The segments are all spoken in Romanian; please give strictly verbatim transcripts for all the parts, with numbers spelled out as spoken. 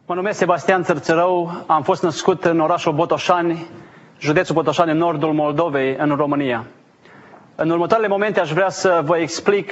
Mă numesc Sebastian Țărțărău, am fost născut în orașul Botoșani, județul Botoșani, în nordul Moldovei, în România. În următoarele momente aș vrea să vă explic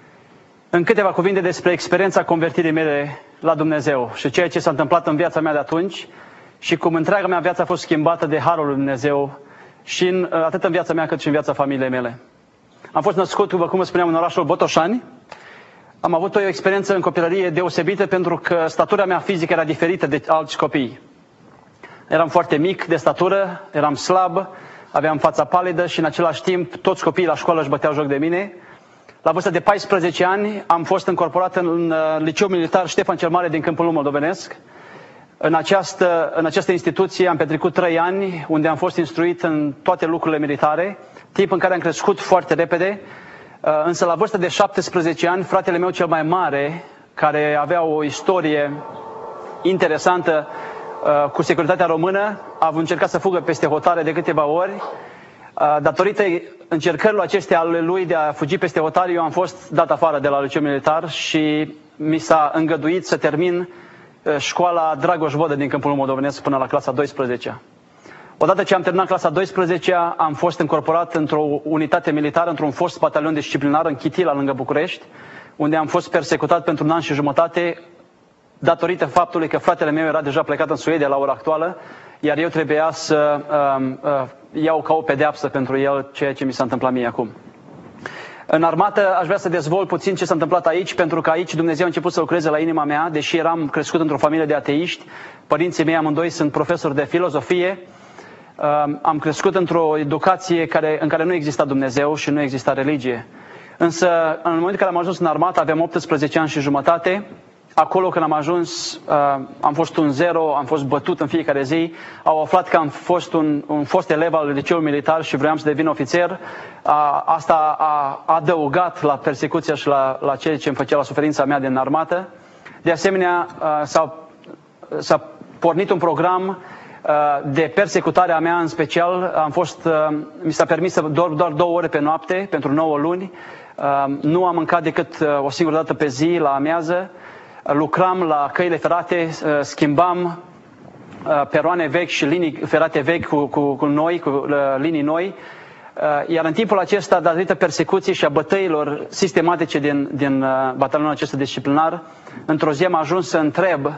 în câteva cuvinte despre experiența convertirii mele la Dumnezeu și ceea ce s-a întâmplat în viața mea de atunci și cum întreaga mea viață a fost schimbată de Harul lui Dumnezeu și în, atât în viața mea cât și în viața familiei mele. Am fost născut, după cum vă spuneam, în orașul Botoșani. Am avut o experiență în copilărie deosebită pentru că statura mea fizică era diferită de alți copii. Eram foarte mic de statură, eram slab, aveam fața palidă și în același timp toți copiii la școală își băteau joc de mine. La vârsta de paisprezece ani am fost încorporat în Liceul Militar Ștefan cel Mare din Câmpul Nou Moldovenesc. În această, în această instituție am petrecut trei ani unde am fost instruit în toate lucrurile militare, timp în care am crescut foarte repede. Însă la vârsta de șaptesprezece ani, fratele meu cel mai mare, care avea o istorie interesantă cu securitatea română, a încercat să fugă peste hotare de câteva ori. Datorită încercărilor acestea ale lui de a fugi peste hotare, eu am fost dat afară de la Liceul Militar și mi s-a îngăduit să termin școala Dragoș Vodă din Câmpul Nou Moldovenesc până la clasa a douăsprezecea. Odată ce am terminat clasa a douăsprezecea, am fost încorporat într-o unitate militară, într-un fost batalion disciplinar în Chitila, lângă București, unde am fost persecutat pentru un an și jumătate, datorită faptului că fratele meu era deja plecat în Suedia la ora actuală, iar eu trebuia să uh, uh, iau ca o pedeapsă pentru el ceea ce mi s-a întâmplat mie acum. În armată aș vrea să dezvolt puțin ce s-a întâmplat aici, pentru că aici Dumnezeu a început să lucreze la inima mea, deși eram crescut într-o familie de ateiști. Părinții mei amândoi sunt profesori de filozofie. Am crescut într-o educație care, în care nu exista Dumnezeu și nu exista religie. Însă, în momentul în care am ajuns în armată, aveam optsprezece ani și jumătate. Acolo, când am ajuns, am fost un zero, am fost bătut în fiecare zi. Au aflat că am fost un, un fost elev al liceului militar și vreau să devin ofițer. Asta a adăugat la persecuția și la, la ceea ce îmi făcea la suferința mea din armată. De asemenea, s-a, s-a pornit un program de persecutare a mea în special. Am fost, mi s-a permis să dorm doar două ore pe noapte, pentru nouă luni. Nu am mâncat decât o singură dată pe zi, la amiază. Lucram la căile ferate, schimbam peroane vechi și linii ferate vechi cu, cu, cu noi, cu linii noi. Iar în timpul acesta, datorită persecuției și a bătăilor sistematice din, din batalionul acesta disciplinar, într-o zi am ajuns să întreb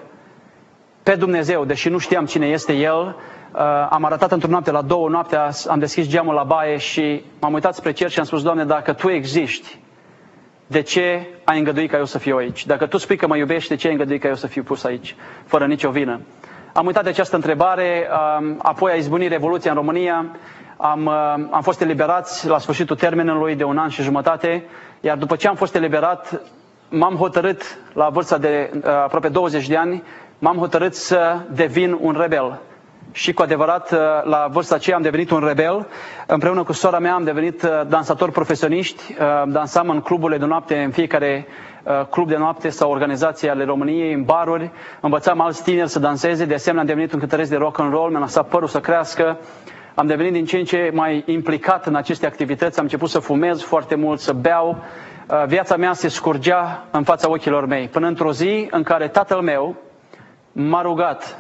pe Dumnezeu, deși nu știam cine este El. Am arătat într-o noapte, la două noaptea, am deschis geamul la baie și m-am uitat spre cer și am spus: Doamne, dacă Tu existi, de ce ai îngăduit ca eu să fiu aici? Dacă Tu spui că mă iubești, de ce ai îngăduit ca eu să fiu pus aici, fără nicio vină? Am uitat de această întrebare, apoi a izbunit Revoluția în România, am, am fost eliberați la sfârșitul termenului de un an și jumătate, iar după ce am fost eliberat, m-am hotărât, la vârsta de aproape douăzeci de ani, m-am hotărât să devin un rebel. Și cu adevărat, la vârsta aceea am devenit un rebel. Împreună cu sora mea am devenit dansatori profesioniști. Dansam în cluburile de noapte, în fiecare club de noapte sau organizație ale României, în baruri. Învățam alți tineri să danseze. De asemenea, am devenit un cântăresc de rock and roll. Mi-a lăsat părul să crească. Am devenit din ce în ce mai implicat în aceste activități. Am început să fumez foarte mult, să beau. Viața mea se scurgea în fața ochilor mei. Până într-o zi în care tatăl meu m-a rugat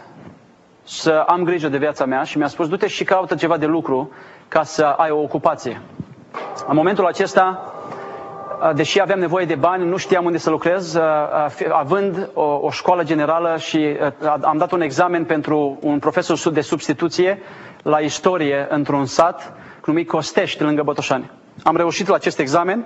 să am grijă de viața mea și mi-a spus: du-te și caută ceva de lucru ca să ai o ocupație. În momentul acesta, deși aveam nevoie de bani, nu știam unde să lucrez, având o, o școală generală și am dat un examen pentru un profesor de substituție la istorie într-un sat numit Costești, lângă Botoșani. Am reușit la acest examen,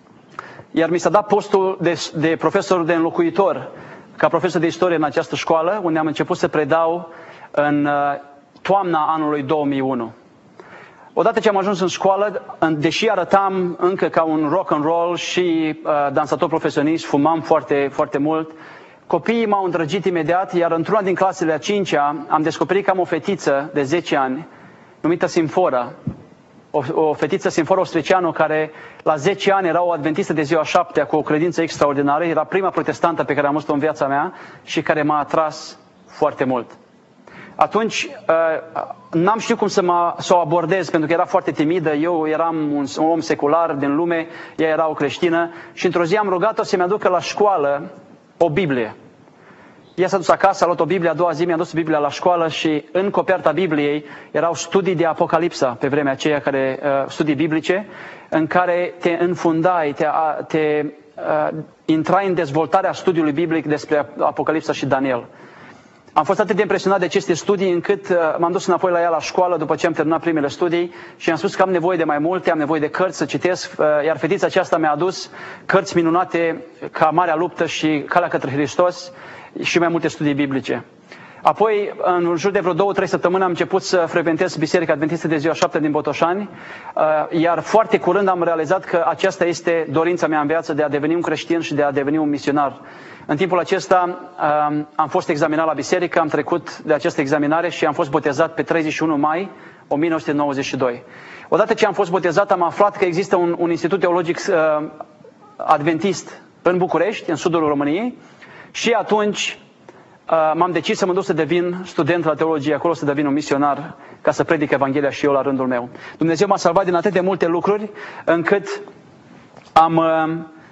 iar mi s-a dat postul de, de profesor de înlocuitor ca profesor de istorie în această școală, unde am început să predau în toamna anului două mii unu. Odată ce am ajuns în școală, deși arătam încă ca un rock and roll și uh, dansator profesionist, fumam foarte, foarte mult, copiii m-au îndrăgit imediat, iar într-una din clasele a cincea am descoperit că am o fetiță de zece ani, numită Simfora. O, o fetiță, Simfora Ostreceanu, care la zece ani era o adventistă de ziua șaptea cu o credință extraordinară, era prima protestantă pe care am văzut-o în viața mea și care m-a atras foarte mult. Atunci n-am știut cum să, mă, să o abordez, pentru că era foarte timidă, eu eram un, un om secular din lume, ea era o creștină și într-o zi am rugat-o să-mi aducă la școală o Biblie. ea s-a dus acasă, a luat o Biblie, a doua zi mi-a dus Biblia la școală și în coperta Bibliei erau studii de Apocalipsa pe vremea aceea, care, uh, studii biblice, în care te înfundai, te, a, te uh, intrai în dezvoltarea studiului biblic despre Apocalipsa și Daniel. Am fost atât de impresionat de aceste studii încât uh, m-am dus înapoi la ea la școală după ce am terminat primele studii și am spus că am nevoie de mai multe, am nevoie de cărți să citesc, uh, iar fetița aceasta mi-a adus cărți minunate ca Marea Luptă și Calea către Hristos și mai multe studii biblice. Apoi, în jur de vreo două, trei săptămâni am început să frecventez Biserica Adventistă de Ziua Șapte din Botoșani, uh, iar foarte curând am realizat că aceasta este dorința mea în viață, de a deveni un creștin și de a deveni un misionar. În timpul acesta am fost examinat la biserică, am trecut de această examinare și am fost botezat pe treizeci și unu mai o mie nouă sute nouăzeci și doi. Odată ce am fost botezat, am aflat că există un, un institut teologic uh, adventist în București, în sudul României, și atunci uh, m-am decis să mă duc să devin student la teologie acolo, să devin un misionar, ca să predic Evanghelia și eu la rândul meu. Dumnezeu m-a salvat din atât de multe lucruri, încât am... Uh,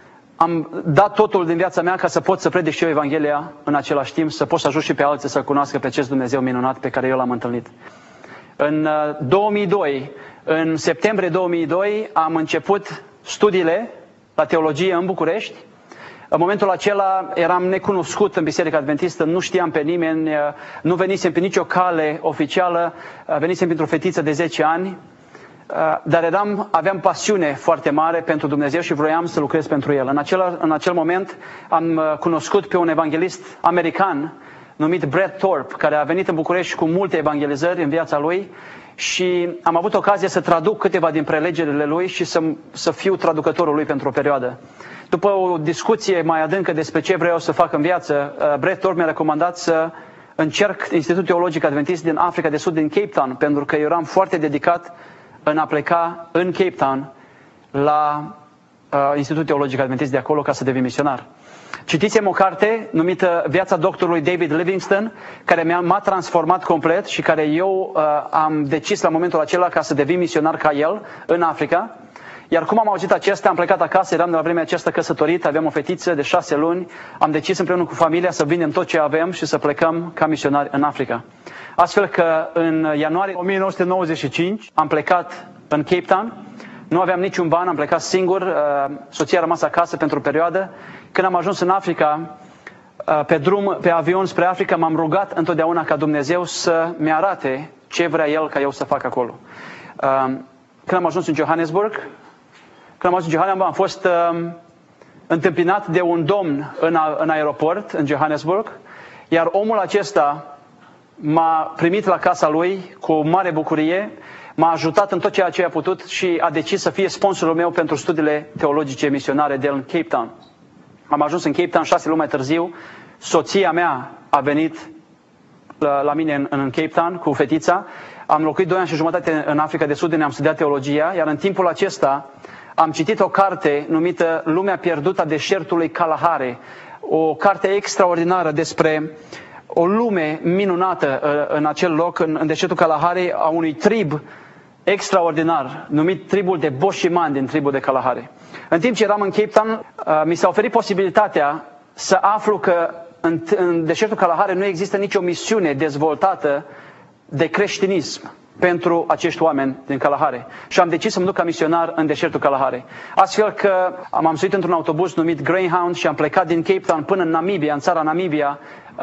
Am dat totul din viața mea ca să pot să predic și eu Evanghelia în același timp, să pot să ajut și pe alții să cunoască pe acest Dumnezeu minunat pe care eu l-am întâlnit. În două mii doi, în septembrie două mii doi, am început studiile la teologie în București. În momentul acela eram necunoscut în Biserica Adventistă, nu știam pe nimeni, nu venisem pe nicio cale oficială, venisem printr-o fetiță de zece ani. Dar eram, aveam pasiune foarte mare pentru Dumnezeu și vroiam să lucrez pentru El. În acel, în acel moment am cunoscut pe un evanghelist american numit Brett Thorpe, care a venit în București cu multe evangelizări în viața lui și am avut ocazia să traduc câteva din prelegerile lui și să, să fiu traducătorul lui pentru o perioadă. După o discuție mai adâncă despre ce vreau să fac în viață, Brett Thorpe mi-a recomandat să încerc Institutul Teologic Adventist din Africa de Sud, din Cape Town, pentru că eu eram foarte dedicat în a pleca în Cape Town la uh, Institutul Teologic Adventist de acolo ca să devin misionar. Citisem o carte numită Viața doctorului David Livingstone, care m-a, m-a transformat complet și care eu uh, am decis la momentul acela ca să devin misionar ca el în Africa. Iar cum am auzit acesta, am plecat acasă, eram de la vremea aceasta căsătorit, aveam o fetiță de șase luni, am decis împreună cu familia să vindem tot ce avem și să plecăm ca misionari în Africa. Astfel că în ianuarie o mie nouă sute nouăzeci și cinci am plecat în Cape Town, nu aveam niciun ban, am plecat singur, soția a rămas acasă pentru o perioadă. Când am ajuns în Africa, pe drum, pe avion spre Africa, m-am rugat întotdeauna ca Dumnezeu să-mi arate ce vrea El ca eu să fac acolo. Când am ajuns în Johannesburg, când am ajuns în Johannesburg, am fost întâmpinat de un domn în, în aeroport, în Johannesburg, iar omul acesta m-a primit la casa lui cu mare bucurie, m-a ajutat în tot ceea ce a putut și a decis să fie sponsorul meu pentru studiile teologice misionare de în Cape Town. Am ajuns în Cape Town șase luni mai târziu, soția mea a venit la, la mine în, în Cape Town cu fetița, am locuit doi ani și jumătate în Africa de Sud, unde am studiat teologia, iar în timpul acesta am citit o carte numită Lumea pierdută a deșertului Kalahari, o carte extraordinară despre o lume minunată în acel loc, în, în deșertul Kalahari, a unui trib extraordinar, numit tribul de Boshiman din tribul de Kalahari. În timp ce eram în Cape Town, mi s-a oferit posibilitatea să aflu că în, în deșertul Kalahari nu există nicio misiune dezvoltată de creștinism pentru acești oameni din Kalahari. Și am decis să mă duc ca misionar în deșertul Kalahari. Astfel că m-am suit într-un autobuz numit Greyhound și am plecat din Cape Town până în Namibia, în țara Namibia,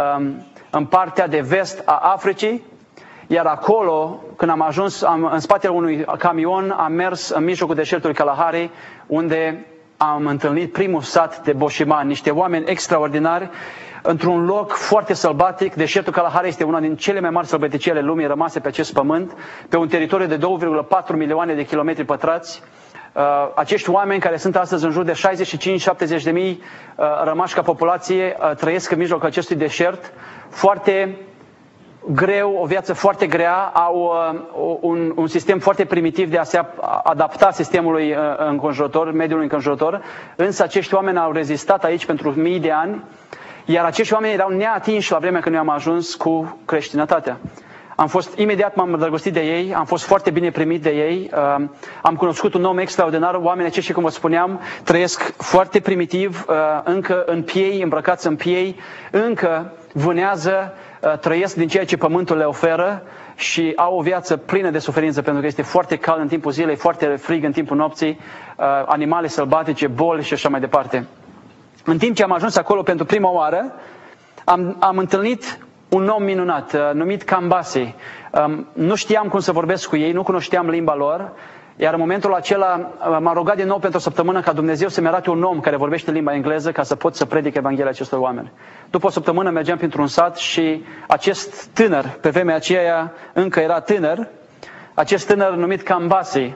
în partea de vest a Africii. Iar acolo, când am ajuns am, în spatele unui camion, am mers în mijlocul deșertului Kalahari, unde am întâlnit primul sat de Boshiman, niște oameni extraordinari, într-un loc foarte sălbatic. Deșertul Kalahari este una din cele mai mari sălbăticii ale lumii rămase pe acest pământ, pe un teritoriu de două virgulă patru milioane de kilometri pătrați. Uh, acești oameni, care sunt astăzi în jur de șaizeci și cinci șaptezeci de mii uh, rămași ca populație, uh, trăiesc în mijlocul acestui deșert, foarte greu, o viață foarte grea, au uh, un, un sistem foarte primitiv de a se adapta sistemului uh, înconjurător, mediului înconjurător, însă acești oameni au rezistat aici pentru mii de ani, iar acești oameni erau neatinși la vremea când noi am ajuns cu creștinătatea. Am fost, imediat m-am îndrăgostit de ei, am fost foarte bine primit de ei, uh, am cunoscut un om extraordinar. Oamenii aceștia, cum vă spuneam, trăiesc foarte primitiv, uh, încă în piei, îmbrăcați în piei, încă vânează, trăiesc din ceea ce pământul le oferă și au o viață plină de suferință pentru că este foarte cald în timpul zilei, foarte frig în timpul nopții, animale sălbatice, boli și așa mai departe. În timp ce am ajuns acolo pentru prima oară, am, am întâlnit un om minunat, numit Kambasi. Nu știam cum să vorbesc cu ei, nu cunoșteam limba lor, iar în momentul acela m-am rugat din nou pentru o săptămână ca Dumnezeu să-mi arate un om care vorbește limba engleză ca să pot să predic Evanghelia acestor oameni. După o săptămână mergeam printr-un sat și acest tânăr, pe vremea aceea încă era tânăr, acest tânăr numit Kambasi,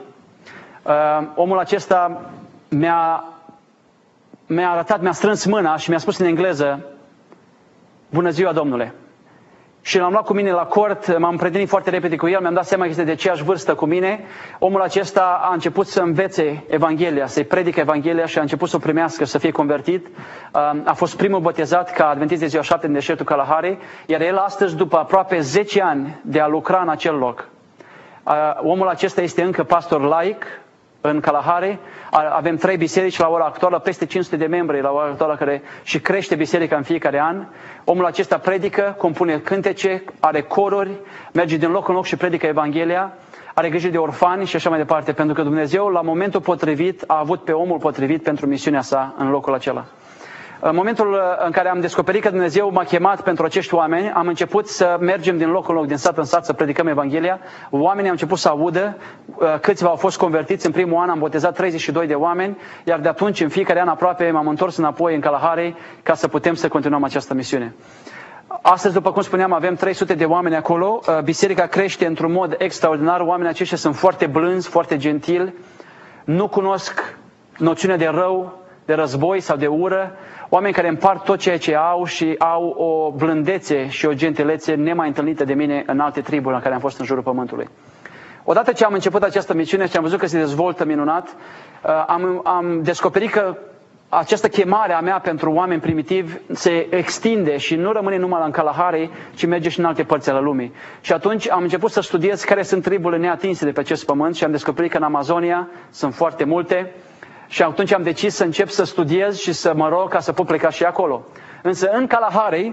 omul acesta mi-a, mi-a arătat, mi-a strâns mâna și mi-a spus în engleză: bună ziua, domnule! Și l-am luat cu mine la cort, m-am prietenit foarte repede cu el, mi-am dat seama că este de aceeași vârstă cu mine. Omul acesta a început să învețe Evanghelia, să-i predice Evanghelia și a început să o primească, să fie convertit. A fost primul botezat ca adventist de ziua șapte în deșertul Kalahari, iar el astăzi, după aproape zece ani de a lucra în acel loc, omul acesta este încă pastor laic în Kalahari. Avem trei biserici la ora actuală, peste cinci sute de membri la ora actuală, care și crește biserica în fiecare an. Omul acesta predică, compune cântece, are coruri, merge din loc în loc și predică Evanghelia, are grijă de orfani și așa mai departe, pentru că Dumnezeu, la momentul potrivit, a avut pe omul potrivit pentru misiunea sa în locul acela. În momentul în care am descoperit că Dumnezeu m-a chemat pentru acești oameni, am început să mergem din loc în loc, din sat în sat, să predicăm Evanghelia. Oamenii au început să audă, câțiva au fost convertiți. În primul an am botezat treizeci și doi de oameni, iar de atunci, în fiecare an aproape, m-am întors înapoi în Kalahari ca să putem să continuăm această misiune. Astăzi, după cum spuneam, avem trei sute de oameni acolo. Biserica crește într-un mod extraordinar. Oamenii aceștia sunt foarte blânzi, foarte gentili, nu cunosc noțiunea de rău, de război sau de ură, oameni care împart tot ceea ce au și au o blândețe și o gentilețe nemai întâlnită de mine în alte triburi în care am fost în jurul pământului. Odată ce am început această misiune și am văzut că se dezvoltă minunat, am, am descoperit că această chemare a mea pentru oameni primitivi se extinde și nu rămâne numai în Kalahari, ci merge și în alte părți ale lumii. Și atunci am început să studiez care sunt triburile neatinse de pe acest pământ și am descoperit că în Amazonia sunt foarte multe. Și atunci am decis să încep să studiez și să mă rog ca să pot pleca și acolo. Însă în Kalahari,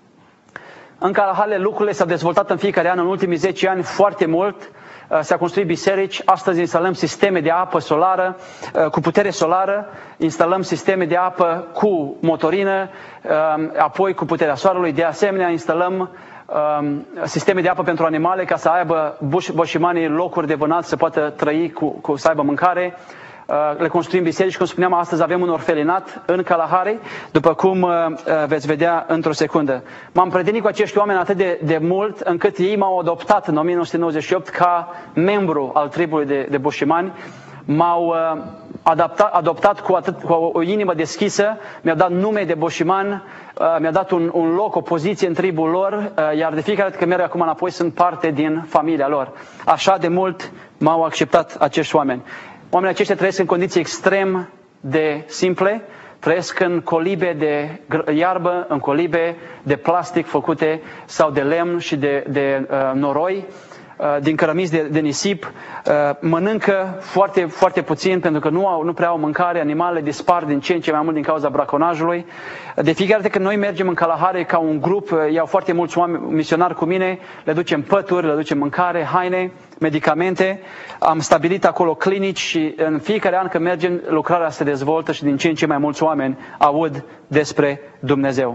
în Kalahari lucrurile s-au dezvoltat în fiecare an, în ultimii zece ani foarte mult. S-au construit biserici, astăzi instalăm sisteme de apă solară, cu putere solară, instalăm sisteme de apă cu motorină, apoi cu puterea soarelui. De asemenea, instalăm sisteme de apă pentru animale ca să aibă boșimanii locuri de vânat, să poată trăi, cu, cu, să aibă mâncare. Le construim biserici, cum spuneam, astăzi avem un orfelinat în Kalahari, după cum uh, veți vedea într-o secundă. M-am prietenit cu acești oameni atât de, de mult, încât ei m-au adoptat în o mie nouă sute nouăzeci și opt ca membru al tribului de, de boșimani. M-au uh, adaptat, adoptat cu, atât, cu o, o inimă deschisă, mi-au dat nume de boșiman, uh, mi-au dat un, un loc, o poziție în tribul lor, uh, iar de fiecare dată când merg acum înapoi sunt parte din familia lor. Așa de mult m-au acceptat acești oameni. Oamenii aceștia trăiesc în condiții extrem de simple, trăiesc în colibe de iarbă, în colibe de plastic făcute sau de lemn și de, de uh, noroi, uh, din cărămizi de, de nisip, uh, mănâncă foarte, foarte puțin pentru că nu, au, nu prea au mâncare, animalele dispar din ce în ce mai mult din cauza braconajului. De fiecare dată când noi mergem în Kalahari ca un grup, iau foarte mulți oameni misionari cu mine, le ducem pături, le ducem mâncare, haine, medicamente. Am stabilit acolo clinici și în fiecare an când mergem, lucrarea se dezvoltă și din ce în ce mai mulți oameni aud despre Dumnezeu.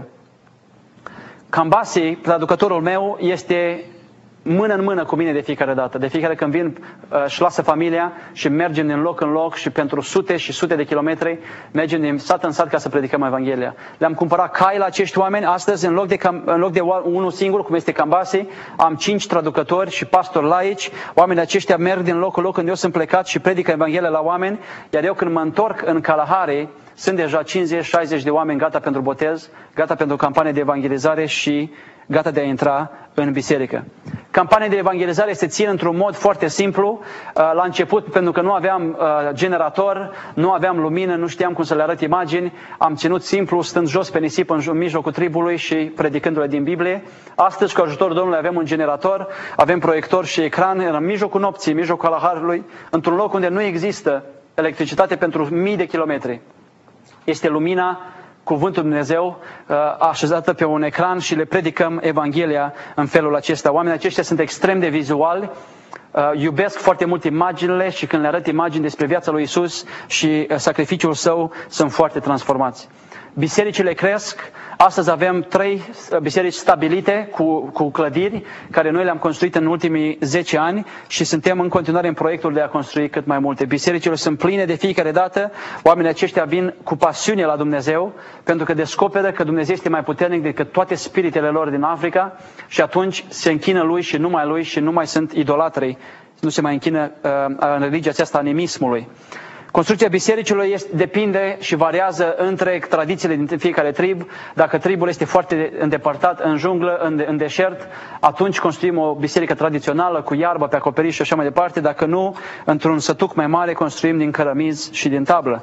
Kambasi, traducătorul meu, este mână în mână cu mine de fiecare dată. De fiecare când vin, își lasă familia și mergem din loc în loc și pentru sute și sute de kilometri mergem din sat în sat ca să predicăm Evanghelia. Le-am cumpărat cai la acești oameni. Astăzi, în loc de, în loc de unul singur, cum este Kambasi, am cinci traducători și pastori laici. Oamenii aceștia merg din loc în loc când eu sunt plecat și predică Evanghelia la oameni. Iar eu când mă întorc în Kalahari, sunt deja cincizeci șaizeci de oameni gata pentru botez, gata pentru campanie de evangelizare și gata de a intra în biserică. Campania de evangelizare se ține într-un mod foarte simplu. La început, pentru că nu aveam generator, nu aveam lumină, nu știam cum să le arăt imagini, am ținut simplu, stând jos pe nisip în mijlocul tribului și predicându-le din Biblie. Astăzi, cu ajutorul Domnului, avem un generator, avem proiector și ecran în mijlocul nopții, în mijlocul Kalaharului, într-un loc unde nu există electricitate pentru mii de kilometri. Este lumina Cuvântul Dumnezeu așezată pe un ecran și le predicăm Evanghelia în felul acesta. Oamenii aceștia sunt extrem de vizuali, iubesc foarte mult imaginile și când le arăt imagini despre viața lui Isus și sacrificiul său, sunt foarte transformați. Bisericile cresc. Astăzi avem trei biserici stabilite cu, cu clădiri care noi le-am construit în ultimii zece ani și suntem în continuare în proiectul de a construi cât mai multe. Bisericile sunt pline de fiecare dată. Oamenii aceștia vin cu pasiune la Dumnezeu pentru că descoperă că Dumnezeu este mai puternic decât toate spiritele lor din Africa și atunci se închină Lui și numai Lui și nu mai sunt idolatrii. Nu se mai închină uh, în religia aceasta animismului. Construcția bisericilor este, depinde și variază între tradițiile din fiecare trib. Dacă tribul este foarte îndepărtat, în junglă, în, în deșert, atunci construim o biserică tradițională cu iarbă pe acoperiș și așa mai departe. Dacă nu, într-un sătuc mai mare, construim din cărămizi și din tablă.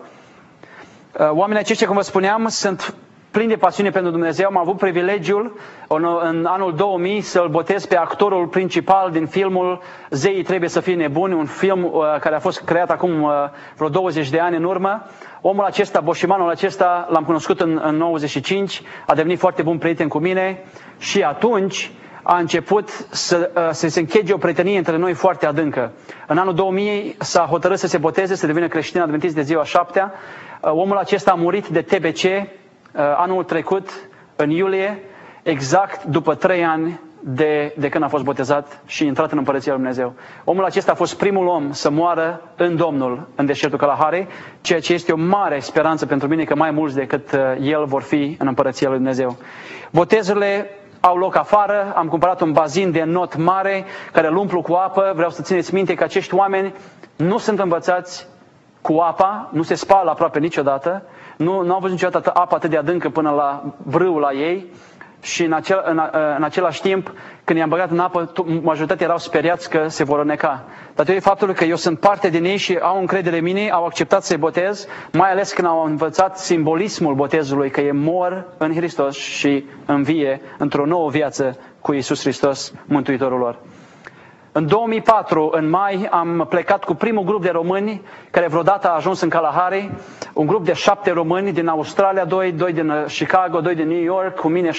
Oamenii aceștia, cum vă spuneam, sunt plini de pasiune pentru Dumnezeu. Am avut privilegiul în anul două mii să-l botez pe actorul principal din filmul Zeii trebuie să fie nebuni, un film uh, care a fost creat acum uh, vreo douăzeci de ani în urmă. Omul acesta, boșimanul acesta, l-am cunoscut în, în nouăzeci și cinci, a devenit foarte bun prieten cu mine și atunci a început să, uh, să se închege o prietenie între noi foarte adâncă. În anul două mii s-a hotărât să se boteze, să devină creștin adventist de ziua șaptea. Uh, omul acesta a murit de T B C anul trecut, în iulie, exact după trei ani de, de când a fost botezat și intrat în Împărăția lui Dumnezeu. Omul acesta a fost primul om să moară în Domnul, în deșertul Kalahari, ceea ce este o mare speranță pentru mine că mai mulți decât el vor fi în Împărăția lui Dumnezeu. Botezurile au loc afară, am cumpărat un bazin de not mare care îl umplu cu apă. Vreau să țineți minte că acești oameni nu sunt învățați cu apa, nu se spală aproape niciodată. Nu, nu au văzut niciodată apă atât de adâncă până la brâu la ei și în, acel, în, în același timp, când i-am băgat în apă, majoritatea erau speriați că se vor răneca. Datorită faptului că eu sunt parte din ei și au încredere în mine, au acceptat să-i botez, mai ales când au învățat simbolismul botezului, că e mor în Hristos și învie într-o nouă viață cu Iisus Hristos, Mântuitorul lor. În două mii patru, în mai, am plecat cu primul grup de români care vreodată a ajuns în Kalahari, un grup de șapte români din Australia, doi, doi din Chicago, doi din New York, cu mine